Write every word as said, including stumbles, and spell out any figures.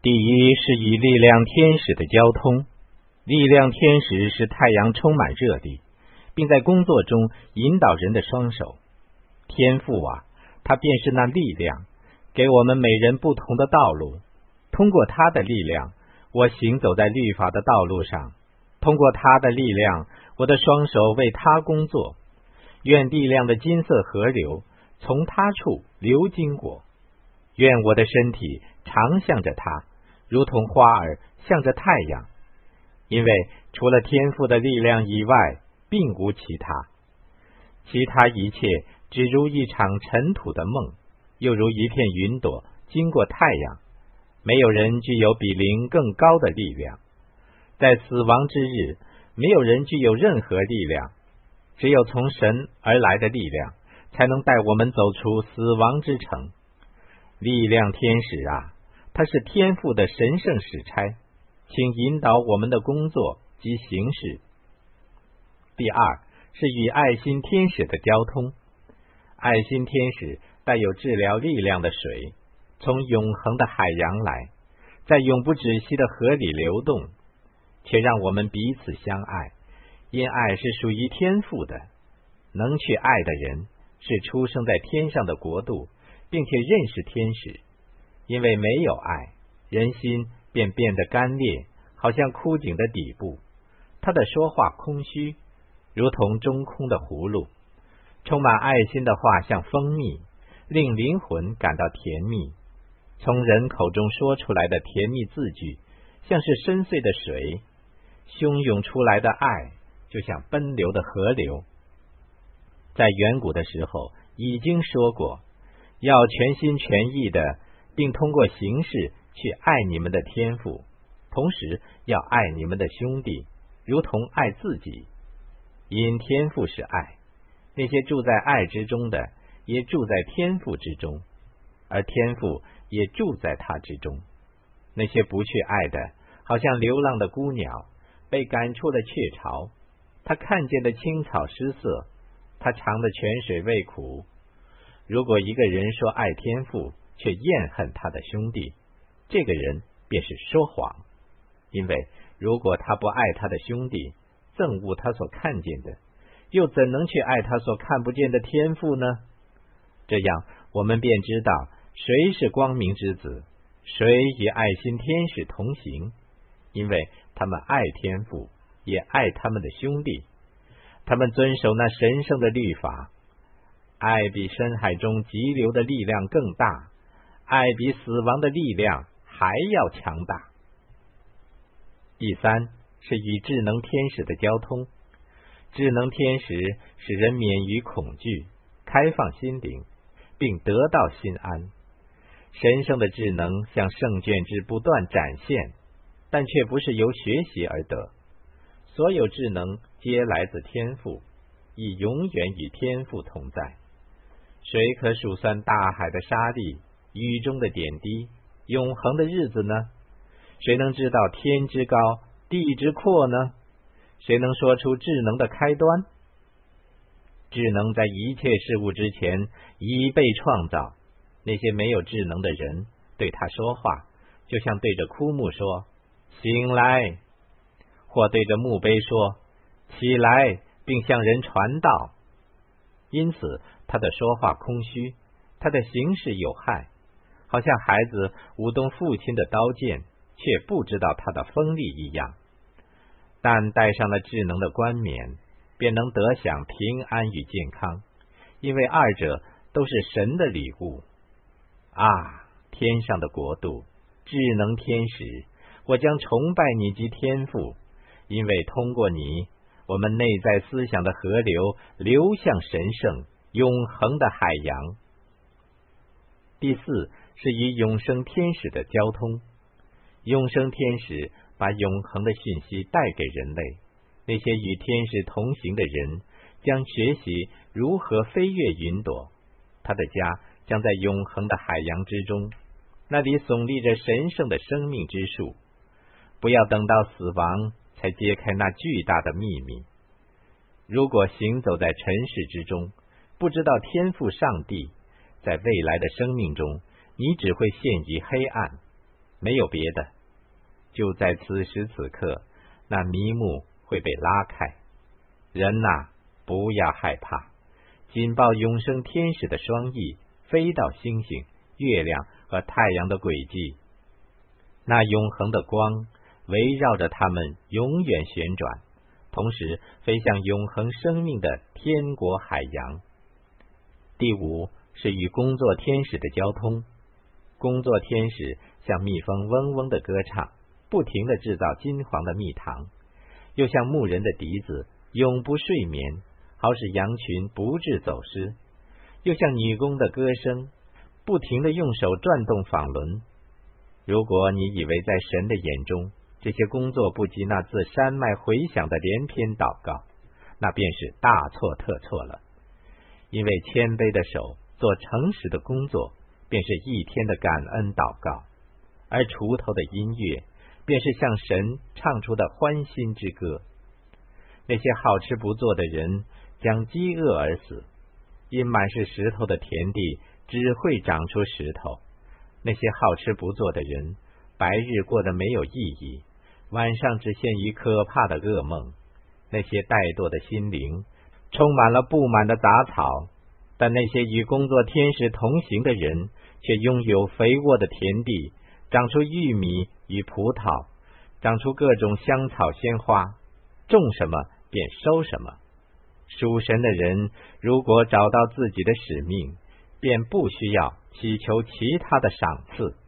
第一是以力量天使的交通。力量天使使太阳充满热力，并在工作中引导人的双手。天父啊，他便是那力量，给我们每人不同的道路。通过他的力量，我行走在律法的道路上；通过他的力量，我的双手为他工作。愿力量的金色河流从他处流经过。愿我的身体常向着他，如同花儿向着太阳。因为除了天父的力量以外，并无其他。其他一切只如一场尘土的梦，又如一片云朵经过太阳。没有人具有比灵更高的力量。在死亡之日，没有人具有任何力量，只有从神而来的力量，才能带我们走出死亡之城。力量天使啊，他是天父的神圣使差，请引导我们的工作及行事。第二是与爱心天使的交通。爱心天使带有治疗力量的水，从永恒的海洋来，在永不止息的河里流动，且让我们彼此相爱，因爱是属于天父的。能去爱的人是出生在天上的国度，并且认识天使。因为没有爱，人心便变得干裂，好像枯井的底部。他的说话空虚，如同中空的葫芦。充满爱心的话像蜂蜜，令灵魂感到甜蜜。从人口中说出来的甜蜜字句，像是深邃的水；汹涌出来的爱，就像奔流的河流。在远古的时候已经说过，要全心全意的，并通过行事去爱你们的天父，同时要爱你们的兄弟，如同爱自己。因天父是爱，那些住在爱之中的，也住在天父之中，而天父也住在他之中。那些不去爱的，好像流浪的孤鸟，被赶出了雀巢。他看见的青草失色，他尝的泉水味苦。如果一个人说爱天父，却厌恨他的兄弟，这个人便是说谎。因为如果他不爱他的兄弟，憎恶他所看见的，又怎能去爱他所看不见的天父呢？这样我们便知道谁是光明之子，谁与爱心天使同行，因为他们爱天父，也爱他们的兄弟。他们遵守那神圣的律法。爱比深海中急流的力量更大，爱比死亡的力量还要强大。第三是与智能天使的交通。智能天使使人免于恐惧，开放心灵，并得到心安。神圣的智能向圣卷之不断展现，但却不是由学习而得。所有智能皆来自天父，亦永远与天父同在。谁可数算大海的沙粒，雨中的点滴，永恒的日子呢？谁能知道天之高，地之阔呢？谁能说出智能的开端？智能在一切事物之前已被创造。那些没有智能的人对他说话，就像对着枯木说醒来，或对着墓碑说起来，并向人传道。因此他的说话空虚，他的行事有害，好像孩子舞动父亲的刀剑，却不知道他的锋利一样。但戴上了智能的冠冕，便能得享平安与健康，因为二者都是神的礼物。啊，天上的国度，智能天使，我将崇拜你及天父，因为通过你，我们内在思想的河流流向神圣永恒的海洋。第四是与永生天使的交通。永生天使把永恒的讯息带给人类，那些与天使同行的人将学习如何飞越云朵。他的家将在永恒的海洋之中，那里耸立着神圣的生命之树。不要等到死亡才揭开那巨大的秘密。如果行走在尘世之中，不知道天父上帝，在未来的生命中，你只会陷于黑暗。 没有别的，就在此时此刻，那迷幕会被拉开。人呐、啊，不要害怕，紧抱永生天使的双翼，飞到星星、月亮和太阳的轨迹，那永恒的光围绕着他们永远旋转，同时飞向永恒生命的天国海洋。第五是与工作天使的交通。工作天使像蜜蜂嗡嗡的歌唱，不停地制造金黄的蜜糖，又像牧人的笛子永不睡眠，好使羊群不致走失，又像女工的歌声，不停地用手转动纺轮。如果你以为在神的眼中，这些工作不及那自山脉回响的连篇祷告，那便是大错特错了。因为谦卑的手做诚实的工作，便是一天的感恩祷告，而锄头的音乐便是向神唱出的欢欣之歌。那些好吃不做的人将饥饿而死，因满是石头的田地只会长出石头。那些好吃不做的人白日过得没有意义，晚上只陷于可怕的噩梦。那些怠惰的心灵充满了布满的杂草，但那些与工作天使同行的人却拥有肥沃的田地，长出玉米与葡萄，长出各种香草鲜花，种什么便收什么。属神的人如果找到自己的使命，便不需要祈求其他的赏赐。